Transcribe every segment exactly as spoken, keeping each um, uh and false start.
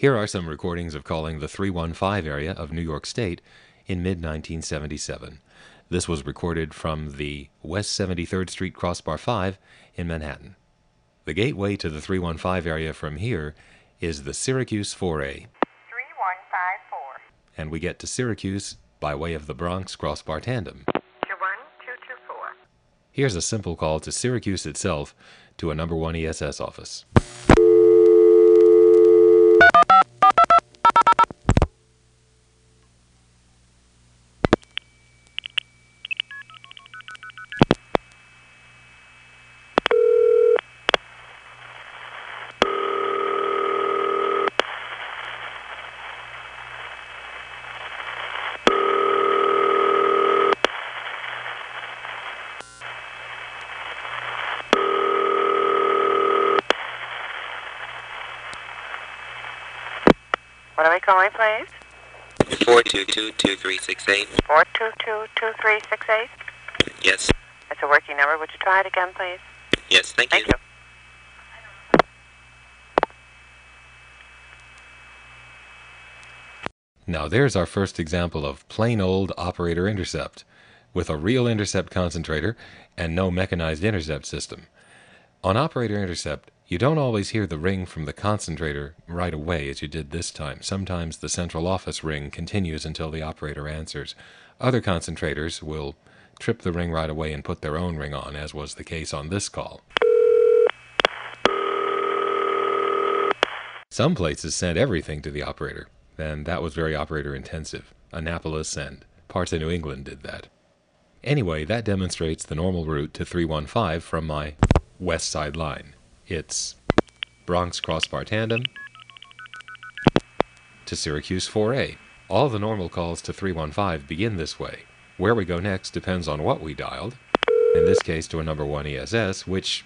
Here are some recordings of calling the three one five area of New York State in mid nineteen seventy-seven. This was recorded from the West seventy-third Street Crossbar five in Manhattan. The gateway to the three one five area from here is the Syracuse four A. three one five four. And we get to Syracuse by way of the Bronx Crossbar Tandem. two one two two four. Here's a simple call to Syracuse itself to a number one E S S office. What are we calling, please? four two two, two three six eight. four two two, two three six eight. Yes. That's a working number. Would you try it again, please? Yes, thank, Thank you. Now there's our first example of plain old operator intercept, with a real intercept concentrator and no mechanized intercept system. On operator intercept, you don't always hear the ring from the concentrator right away as you did this time. Sometimes the central office ring continues until the operator answers. Other concentrators will trip the ring right away and put their own ring on, as was the case on this call. Some places sent everything to the operator, and that was very operator intensive. Annapolis and parts of New England did that. Anyway, that demonstrates the normal route to three one five from my west side line. It's Bronx Crossbar Tandem to Syracuse four A. All the normal calls to three one five begin this way. Where we go next depends on what we dialed, in this case to a number one E S S, which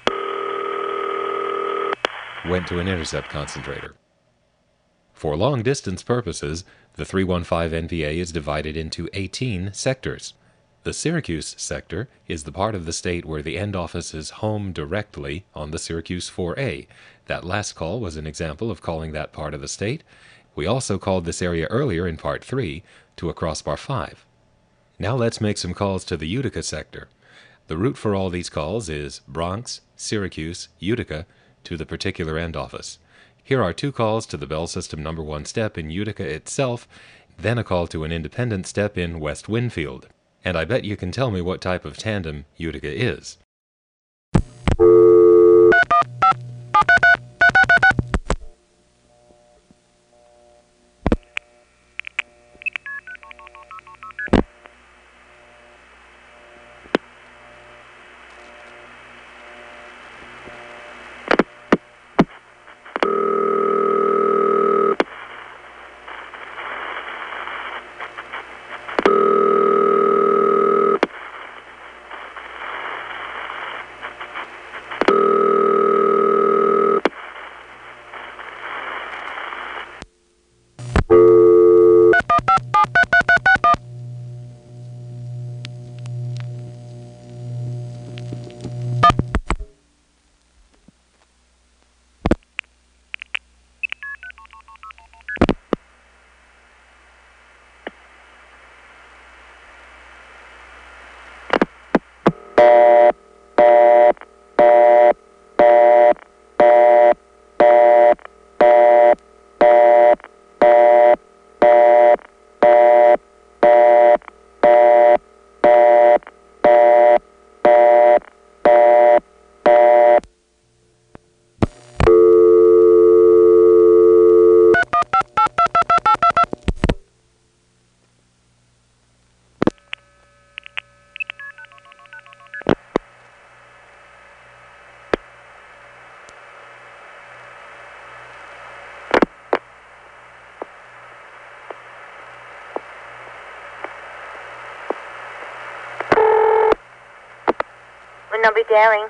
went to an intercept concentrator. For long-distance purposes, the three one five N P A is divided into eighteen sectors. The Syracuse sector is the part of the state where the end office is home directly on the Syracuse four A. That last call was an example of calling that part of the state. We also called this area earlier in part three to a crossbar five. Now let's make some calls to the Utica sector. The route for all these calls is Bronx, Syracuse, Utica to the particular end office. Here are two calls to the Bell System number one step in Utica itself, then a call to an independent step in West Winfield. And I bet you can tell me what type of tandem Utica is. Would not be daring.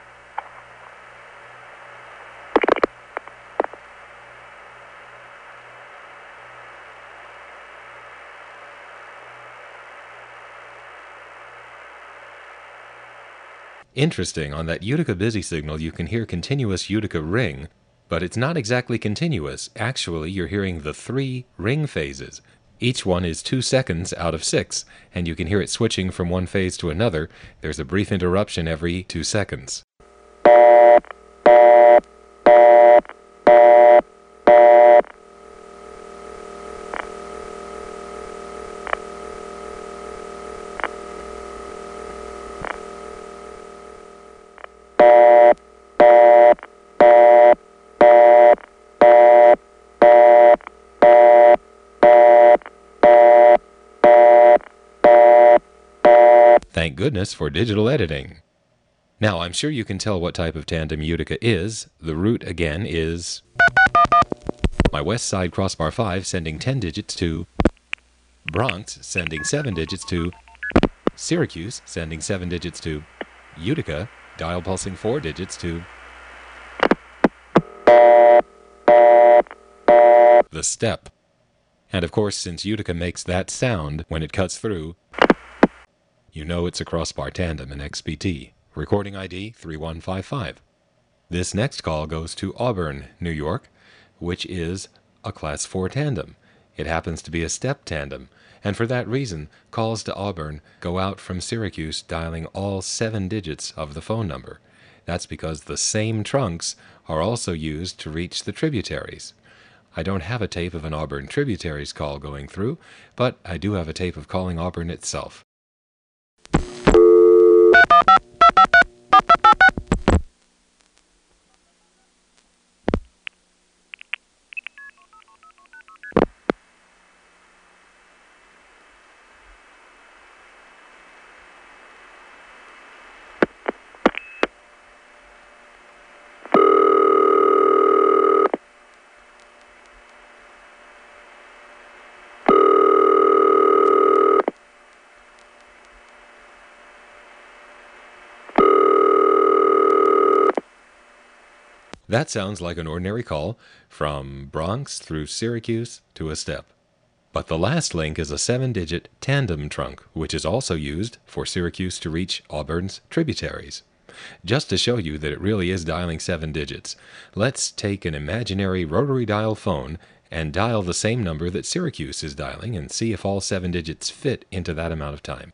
Interesting, on that Utica busy signal you can hear continuous Utica ring, But it's not exactly continuous. Actually, you're hearing the three ring phases. Each one is two seconds out of six, and you can hear it switching from one phase to another. There's a brief interruption every two seconds. Thank goodness for digital editing. Now, I'm sure you can tell what type of tandem Utica is. The route, again, is my West Side Crossbar five sending ten digits to Bronx, sending seven digits to Syracuse, sending seven digits to Utica, dial pulsing four digits to the step. And of course, since Utica makes that sound when it cuts through, you know it's a crossbar tandem in X P T. Recording I D three one five five. This next call goes to Auburn, New York, which is a Class four tandem. It happens to be a step tandem, and for that reason, calls to Auburn go out from Syracuse dialing all seven digits of the phone number. That's because the same trunks are also used to reach the tributaries. I don't have a tape of an Auburn tributaries call going through, but I do have a tape of calling Auburn itself. That sounds like an ordinary call from Bronx through Syracuse to a step. But the last link is a seven-digit tandem trunk, which is also used for Syracuse to reach Auburn's tributaries. Just to show you that it really is dialing seven digits, let's take an imaginary rotary dial phone and dial the same number that Syracuse is dialing and see if all seven digits fit into that amount of time.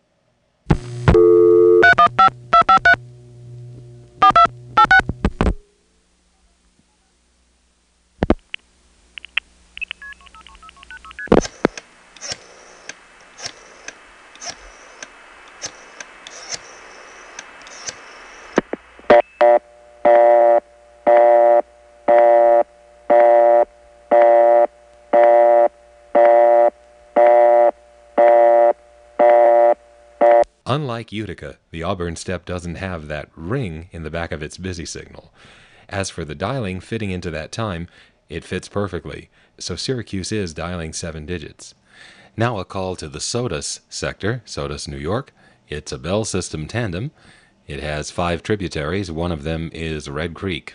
Unlike Utica, the Auburn step doesn't have that ring in the back of its busy signal. As for the dialing fitting into that time, it fits perfectly, so Syracuse is dialing seven digits. Now a call to the Sodus sector, Sodus, New York. It's a Bell System tandem. It has five tributaries. One of them is Red Creek.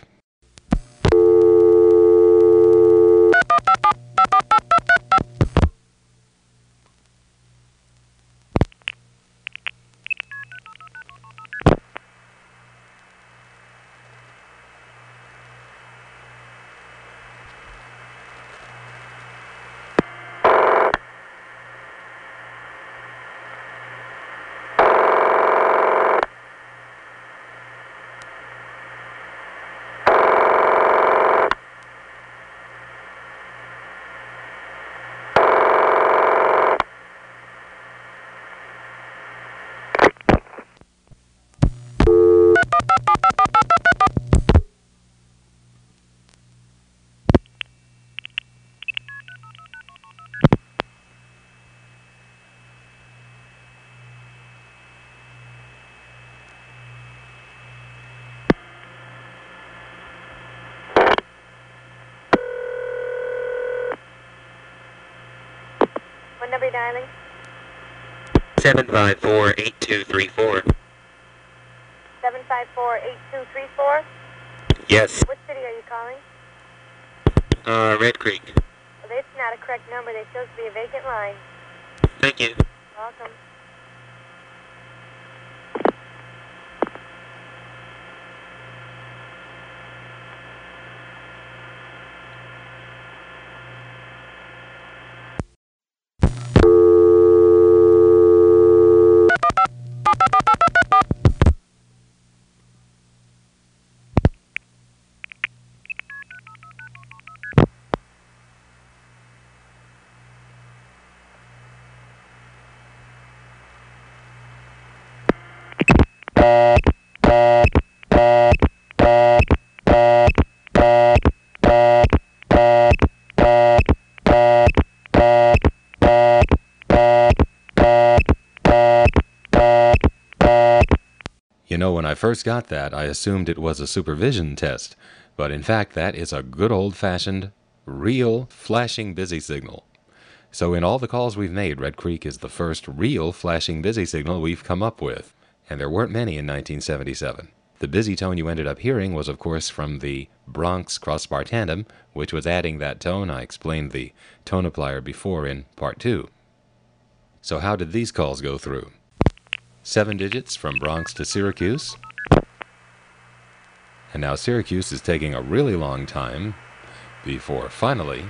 What number are you dialing? seven five four, eight two three four. seven five four, eight two three four? Yes. What city are you calling? Uh, Red Creek. Well, that's not a correct number. There shows to be a vacant line. Thank you. Welcome. You know, when I first got that, I assumed it was a supervision test, but in fact that is a good old-fashioned, real, flashing busy signal. So in all the calls we've made, Red Creek is the first real flashing busy signal we've come up with, and there weren't many in nineteen seventy-seven. The busy tone you ended up hearing was, of course, from the Bronx crossbar tandem, which was adding that tone. I explained the tone applier before in part two. So how did these calls go through? Seven digits from Bronx to Syracuse. And now Syracuse is taking a really long time before finally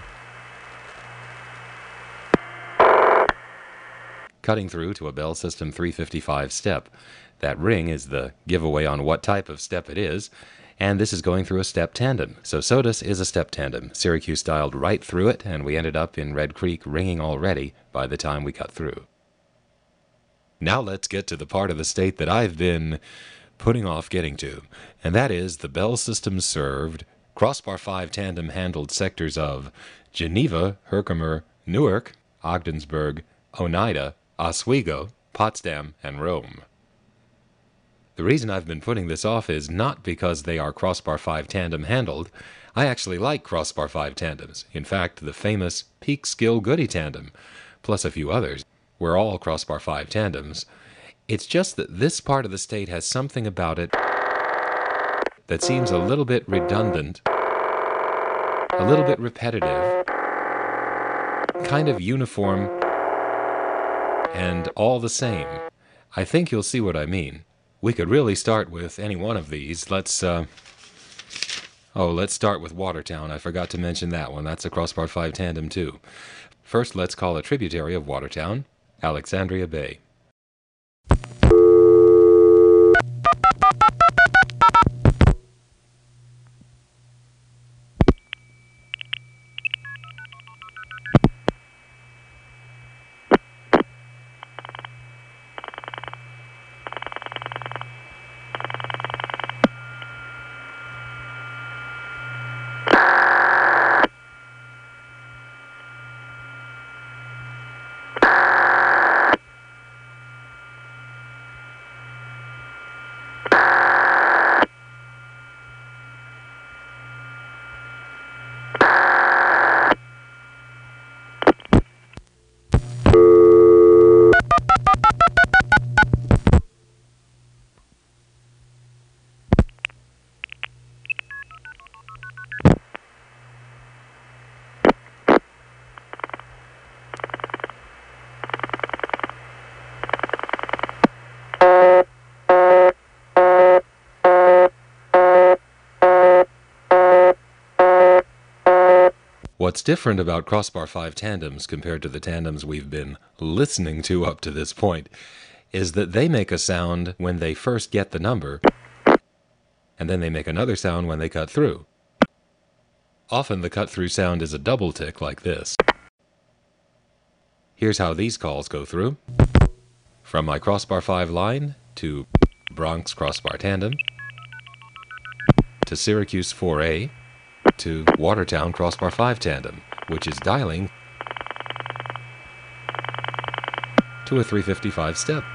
cutting through to a Bell System three fifty-five step. That ring is the giveaway on what type of step it is, and this is going through a step tandem. So SOTUS is a step tandem. Syracuse dialed right through it, and we ended up in Red Creek ringing already by the time we cut through. Now let's get to the part of the state that I've been putting off getting to, and that is the Bell System served crossbar five tandem handled sectors of Geneva, Herkimer, Newark, Ogdensburg, Oneida, Oswego, Potsdam, and Rome. The reason I've been putting this off is not because they are crossbar five tandem handled. I actually like crossbar five tandems. In fact, the famous Peak Skill Goody tandem, plus a few others, were all crossbar five tandems. It's just that this part of the state has something about it that seems a little bit redundant, a little bit repetitive, kind of uniform, and all the same. I think you'll see what I mean. We could really start with any one of these. Let's, uh... Oh, let's start with Watertown. I forgot to mention that one. That's a crossbar five tandem, too. First, let's call a tributary of Watertown Alexandria Bay. What's different about crossbar five tandems compared to the tandems we've been listening to up to this point is that they make a sound when they first get the number, and then they make another sound when they cut through. Often the cut-through sound is a double tick like this. Here's how these calls go through. From my crossbar five line to Bronx crossbar tandem, to Syracuse four A, to Watertown crossbar five tandem, which is dialing to a three fifty-five step.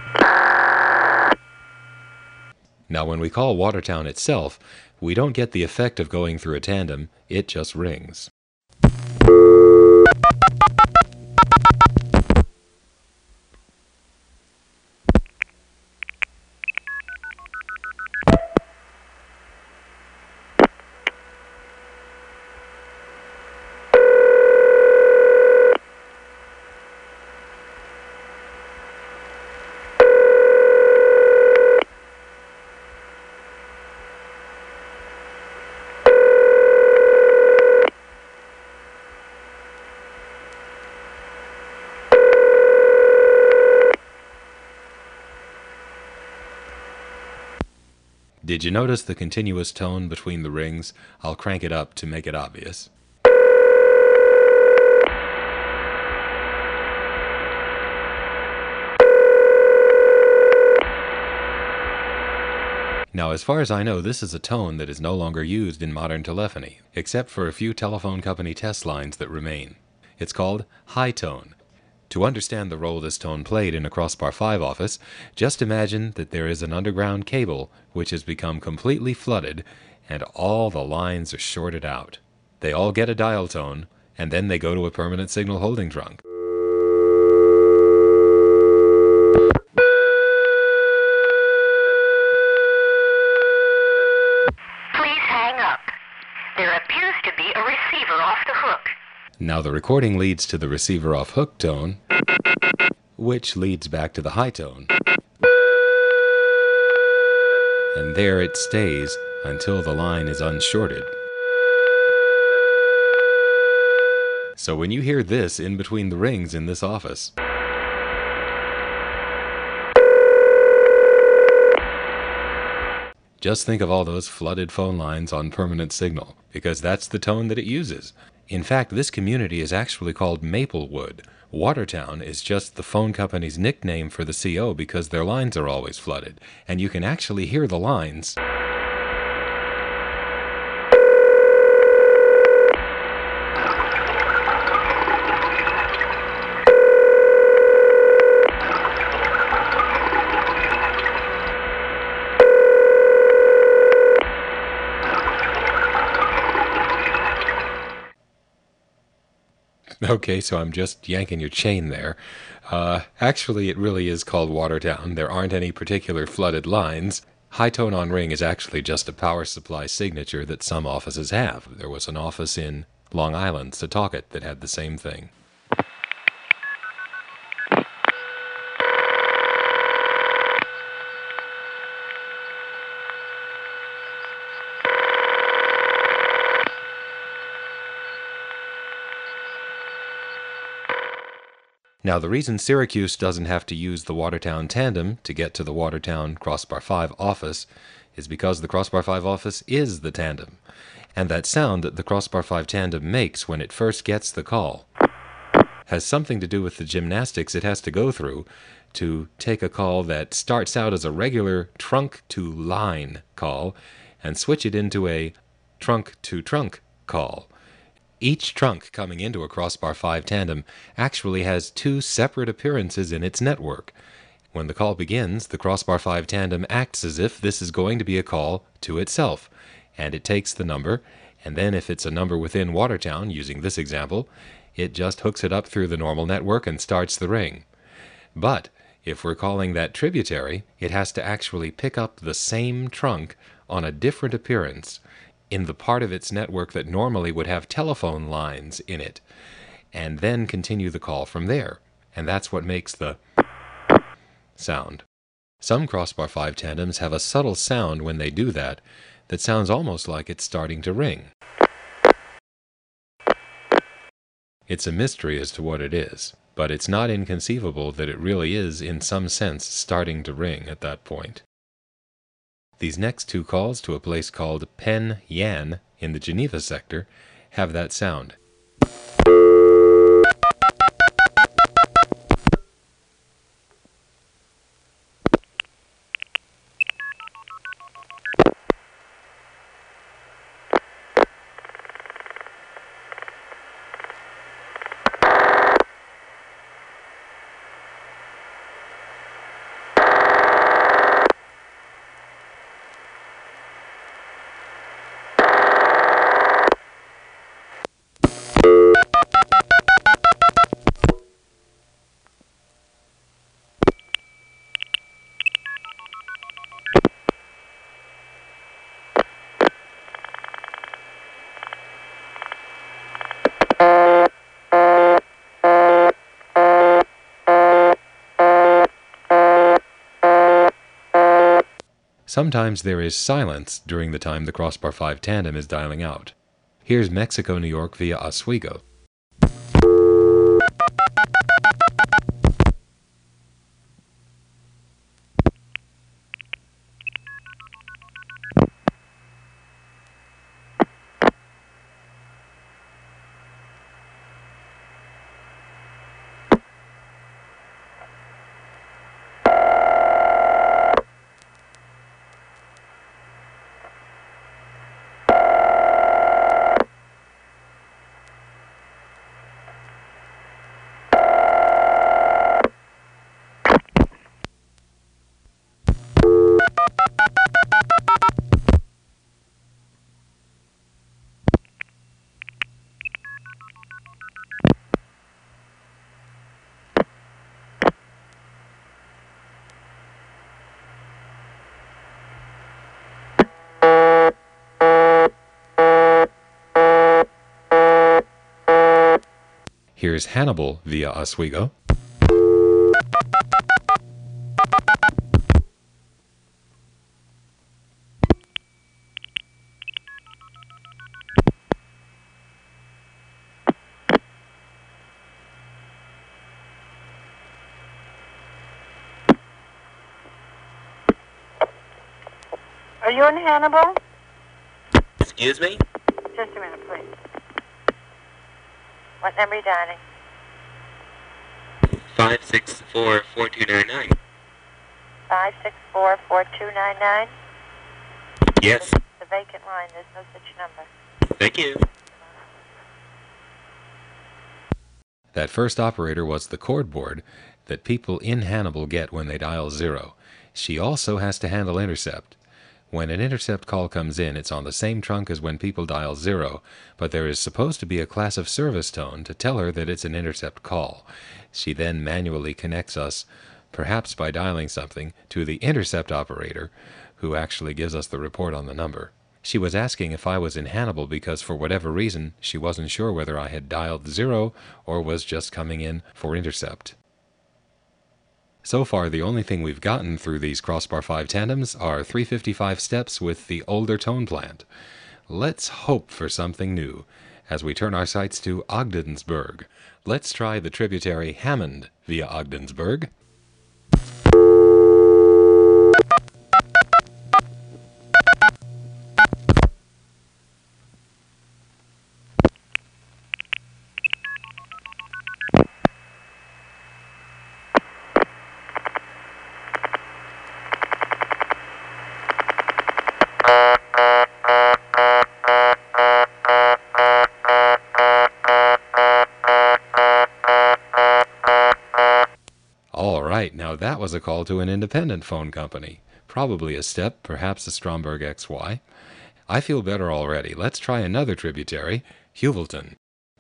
Now when we call Watertown itself, we don't get the effect of going through a tandem, it just rings. Did you notice the continuous tone between the rings? I'll crank it up to make it obvious. Now, as far as I know, this is a tone that is no longer used in modern telephony, except for a few telephone company test lines that remain. It's called high tone. To understand the role this tone played in a Crossbar five office, just imagine that there is an underground cable which has become completely flooded, and all the lines are shorted out. They all get a dial tone, and then they go to a permanent signal holding trunk. There appears to be a receiver off the hook. Now the recording leads to the receiver off hook tone, which leads back to the high tone. And there it stays until the line is unshorted. So when you hear this in between the rings in this office, just think of all those flooded phone lines on permanent signal, because that's the tone that it uses. In fact, this community is actually called Maplewood. Watertown is just the phone company's nickname for the C O because their lines are always flooded, and you can actually hear the lines. Okay, so I'm just yanking your chain there. Uh, actually, it really is called Watertown. There aren't any particular flooded lines. High tone on ring is actually just a power supply signature that some offices have. There was an office in Long Island, Setauket, that had the same thing. Now, the reason Syracuse doesn't have to use the Watertown tandem to get to the Watertown Crossbar five office is because the Crossbar five office is the tandem, and that sound that the Crossbar five tandem makes when it first gets the call has something to do with the gymnastics it has to go through to take a call that starts out as a regular trunk-to-line call and switch it into a trunk-to-trunk call. Each trunk coming into a Crossbar five tandem actually has two separate appearances in its network. When the call begins, the Crossbar five tandem acts as if this is going to be a call to itself, and it takes the number, and then if it's a number within Watertown, using this example, it just hooks it up through the normal network and starts the ring. But if we're calling that tributary, it has to actually pick up the same trunk on a different appearance in the part of its network that normally would have telephone lines in it, and then continue the call from there. And that's what makes the sound. Some Crossbar five tandems have a subtle sound when they do that that sounds almost like it's starting to ring. It's a mystery as to what it is, but it's not inconceivable that it really is in some sense starting to ring at that point. These next two calls to a place called Penn Yan in the Geneva sector have that sound. Sometimes there is silence during the time the Crossbar five tandem is dialing out. Here's Mexico, New York via Oswego. Here's Hannibal via Oswego. Are you in Hannibal? Excuse me? Just a minute, please. What number are you dialing? five six four, four two nine nine. five six four, four two nine nine? Yes. It's a vacant line. There's no such number. Thank you. That first operator was the cord board that people in Hannibal get when they dial zero. She also has to handle intercept. When an intercept call comes in, it's on the same trunk as when people dial zero, but there is supposed to be a class of service tone to tell her that it's an intercept call. She then manually connects us, perhaps by dialing something, to the intercept operator, who actually gives us the report on the number. She was asking if I was in Hannibal because for whatever reason she wasn't sure whether I had dialed zero or was just coming in for intercept. So far, the only thing we've gotten through these Crossbar five tandems are three fifty-five steps with the older tone plant. Let's hope for something new as we turn our sights to Ogdensburg. Let's try the tributary Hammond via Ogdensburg. Now that was a call to an independent phone company. Probably a step, perhaps a Stromberg X Y. I feel better already. Let's try another tributary, Heuvelton.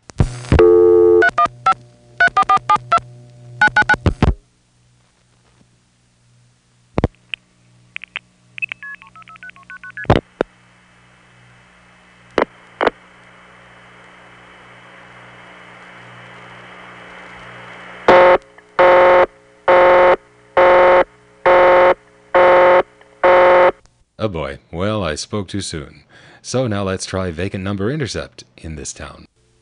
Oh boy, well, I spoke too soon. So now let's try vacant number intercept in this town.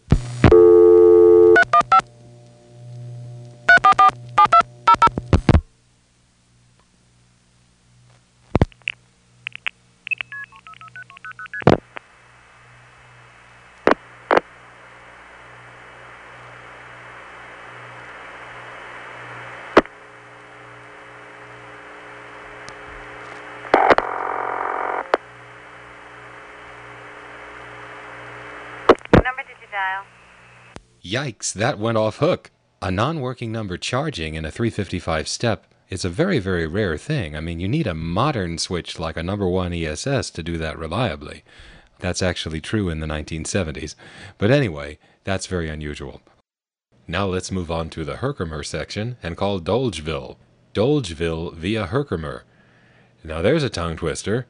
Yikes, that went off hook. A non-working number charging in a three fifty-five step is a very, very rare thing. I mean, you need a modern switch like a number one E S S to do that reliably. That's actually true in the nineteen seventies. But anyway, that's very unusual. Now let's move on to the Herkimer section and call Dolgeville. Dolgeville via Herkimer. Now there's a tongue twister.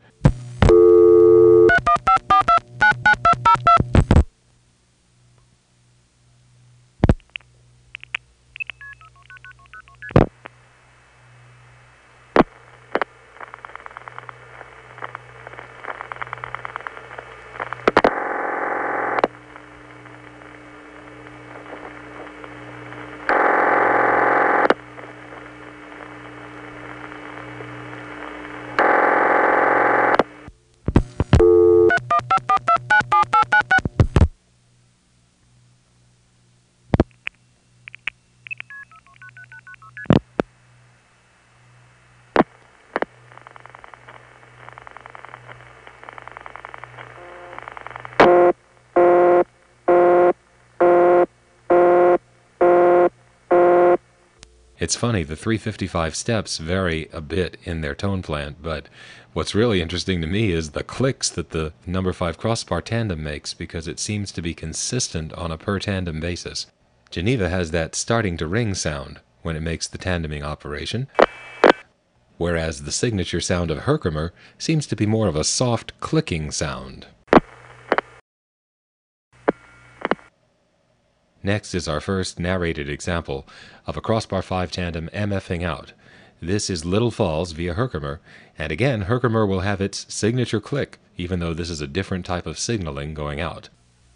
It's funny, the three fifty-five steps vary a bit in their tone plant, but what's really interesting to me is the clicks that the number five crossbar tandem makes, because it seems to be consistent on a per tandem basis. Geneva has that starting to ring sound when it makes the tandeming operation, whereas the signature sound of Herkimer seems to be more of a soft clicking sound. Next is our first narrated example of a Crossbar five tandem MFing out. This is Little Falls via Herkimer, and again Herkimer will have its signature click, even though this is a different type of signaling going out.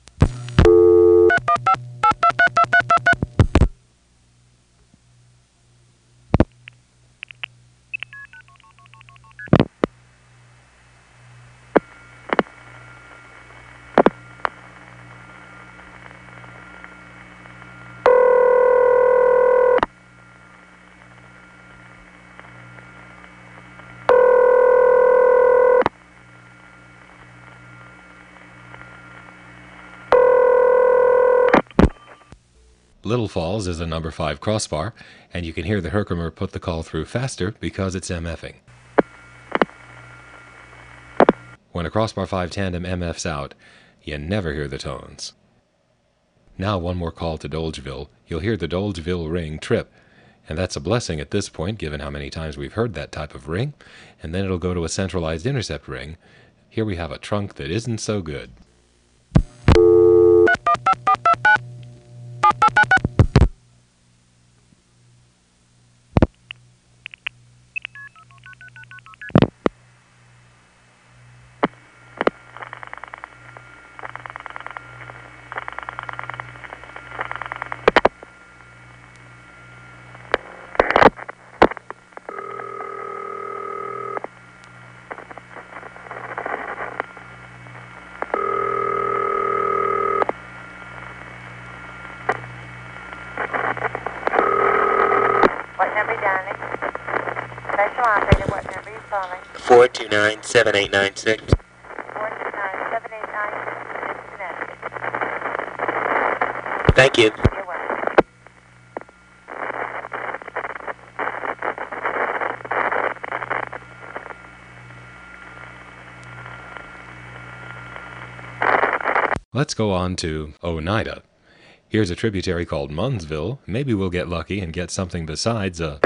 Little Falls is a number five crossbar, and you can hear the Herkimer put the call through faster because it's MFing. When a Crossbar five tandem M Fs out, you never hear the tones. Now one more call to Dolgeville. You'll hear the Dolgeville ring trip, and that's a blessing at this point given how many times we've heard that type of ring, and then it'll go to a centralized intercept ring. Here we have a trunk that isn't so good. four two nine, seven eight nine six. four two nine, seven eight nine six, Thank you. You're welcome. Let's go on to Oneida. Here's a tributary called Munnsville. Maybe we'll get lucky and get something besides a...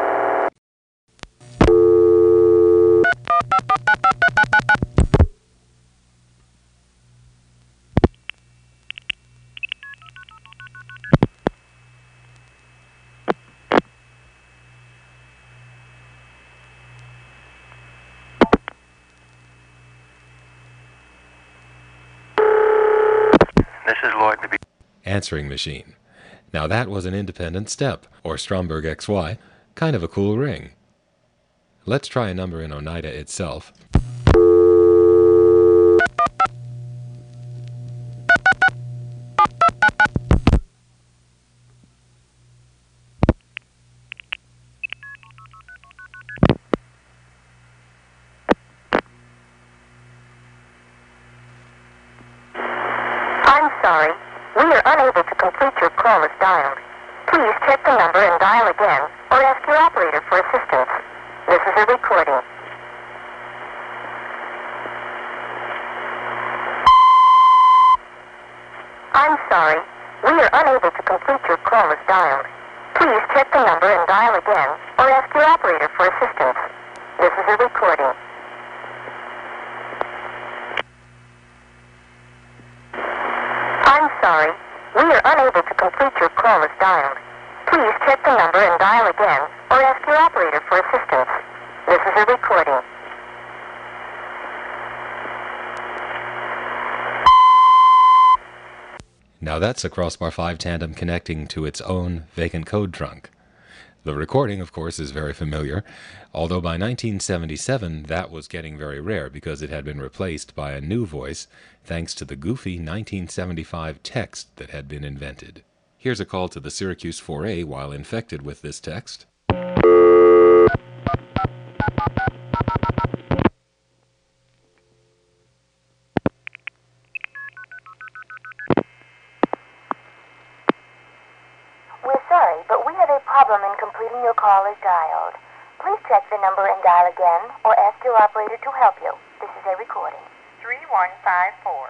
This is Lloyd to be answering machine. Now that was an independent step, or Stromberg X Y, kind of a cool ring. Let's try a number in Oneida itself. I'm sorry. We are unable to complete your call as dialed. Please check the number and dial again, or ask your operator for assistance. This is a recording. I'm sorry. We are unable to complete your call as dialed. Please check the number and dial again, or ask your operator for assistance. This is a recording. I'm sorry. We are unable to complete your call as dialed. Please check the number and dial again, or ask your operator for assistance. This is a recording. Now that's a Crossbar five tandem connecting to its own vacant code trunk. The recording, of course, is very familiar, although by nineteen seventy-seven that was getting very rare because it had been replaced by a new voice thanks to the goofy nineteen seventy-five text that had been invented. Here's a call to the Syracuse four A while infected with this text. We're sorry, but we have a problem in completing your call as dialed. Please check the number and dial again, or ask your operator to help you. This is a recording. three one five four.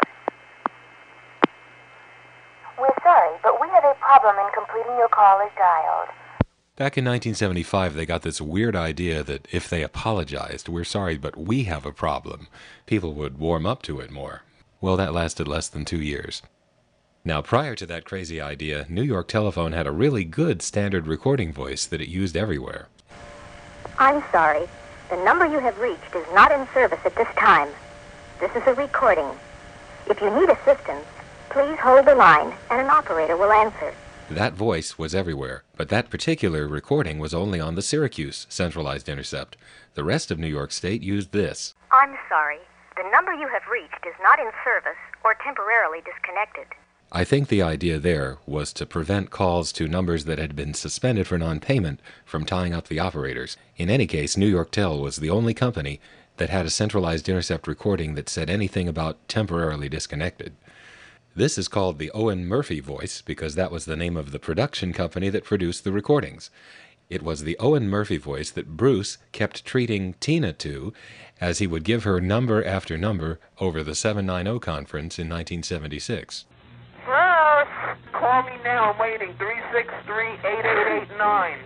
We're sorry, but we have a problem in completing your call as dialed. Back in nineteen seventy-five, they got this weird idea that if they apologized, we're sorry, but we have a problem, people would warm up to it more. Well, that lasted less than two years. Now, prior to that crazy idea, New York Telephone had a really good standard recording voice that it used everywhere. I'm sorry. The number you have reached is not in service at this time. This is a recording. If you need assistance, please hold the line and an operator will answer. That voice was everywhere, but that particular recording was only on the Syracuse centralized intercept. The rest of New York State used this. I'm sorry. The number you have reached is not in service or temporarily disconnected. I think the idea there was to prevent calls to numbers that had been suspended for non-payment from tying up the operators. In any case, New York Tel was the only company that had a centralized intercept recording that said anything about temporarily disconnected. This is called the Owen Murphy voice because that was the name of the production company that produced the recordings. It was the Owen Murphy voice that Bruce kept treating Tina to as he would give her number after number over the seven ninety conference in nineteen seventy-six. Bruce! Call me now. I'm waiting. three six three, eight eight eight nine.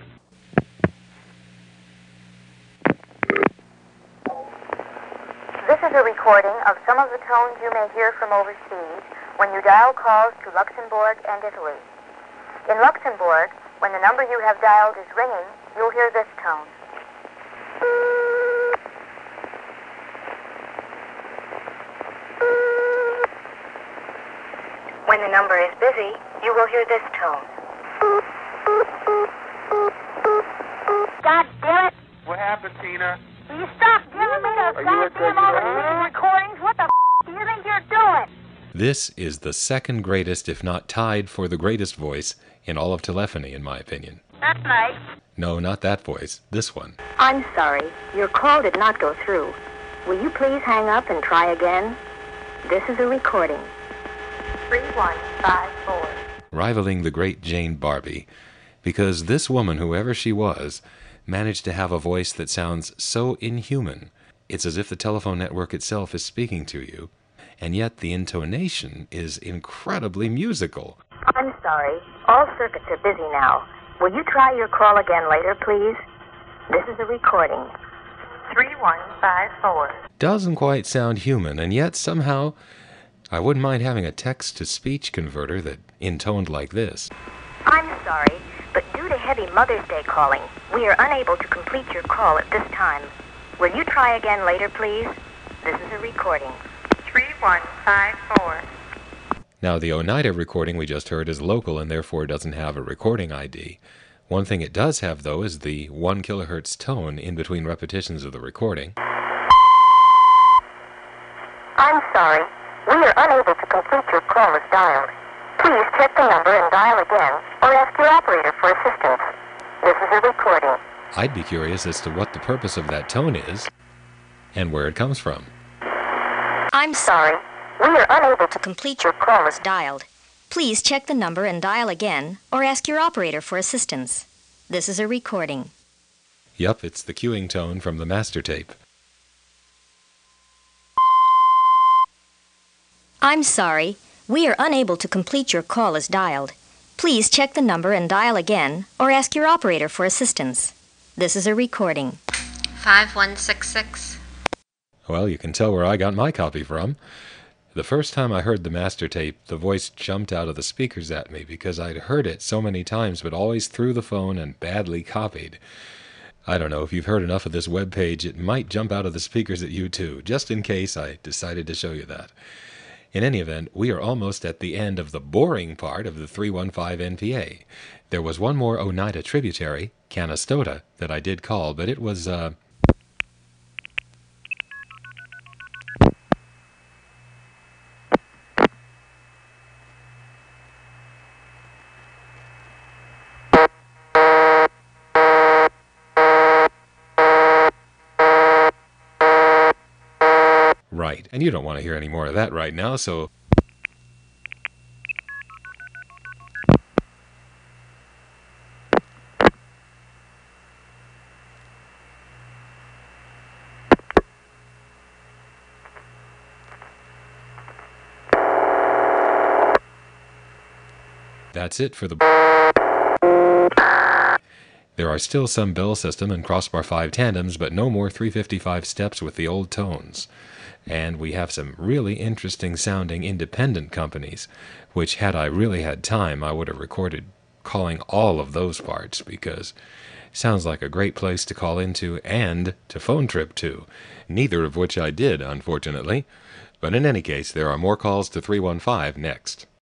This is a recording of some of the tones you may hear from overseas when you dial calls to Luxembourg and Italy. In Luxembourg, when the number you have dialed is ringing, you'll hear this tone. When the number is busy, you will hear this tone. God damn it! What happened, Tina? Will you stop giving me those Are you a goddamn taking overseas recordings? What the f*** do you think you're doing? This is the second greatest, if not tied for the greatest voice in all of telephony, in my opinion. That's nice. No, not that voice. This one. I'm sorry. Your call did not go through. Will you please hang up and try again? This is a recording. three one five four. Rivaling the great Jane Barbie, because this woman, whoever she was, managed to have a voice that sounds so inhuman. It's as if the telephone network itself is speaking to you, and yet the intonation is incredibly musical. I'm sorry. All circuits are busy now. Will you try your call again later, please? This is a recording. three one five four. Doesn't quite sound human, and yet somehow I wouldn't mind having a text-to-speech converter that intoned like this. I'm sorry, but due to heavy Mother's Day calling, we are unable to complete your call at this time. Will you try again later, please? This is a recording. three one five four. Now, the Oneida recording we just heard is local and therefore doesn't have a recording I D. One thing it does have, though, is the one kilohertz tone in between repetitions of the recording. I'm sorry. We are unable to complete your call as dialed. Please check the number and dial again, or ask your operator for assistance. This is a recording. I'd be curious as to what the purpose of that tone is and where it comes from. I'm sorry. We are unable to complete your call as dialed. Please check the number and dial again, or ask your operator for assistance. This is a recording. Yup, it's the cueing tone from the master tape. I'm sorry. We are unable to complete your call as dialed. Please check the number and dial again, or ask your operator for assistance. This is a recording. five one six six. Well, you can tell where I got my copy from. The first time I heard the master tape, the voice jumped out of the speakers at me because I'd heard it so many times, but always through the phone and badly copied. I don't know, if you've heard enough of this web page, it might jump out of the speakers at you too, just in case I decided to show you that. In any event, we are almost at the end of the boring part of the three one five N P A. There was one more Oneida tributary, Canastota, that I did call, but it was, uh... right, and you don't want to hear any more of that right now, so... That's it for the... There are still some Bell System and Crossbar five tandems, but no more three fifty-five steps with the old tones. And we have some really interesting sounding independent companies, which had I really had time, I would have recorded calling all of those parts, because it sounds like a great place to call into and to phone trip to, neither of which I did, unfortunately. But in any case, there are more calls to three one five next.